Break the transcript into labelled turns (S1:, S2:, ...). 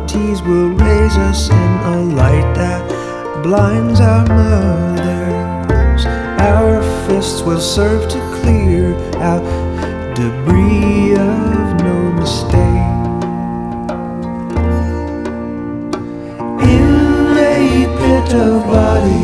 S1: liberties will raise us in a light that blinds our mothers. Our fists will serve to clear out debris of no mistake. In a pit of bodies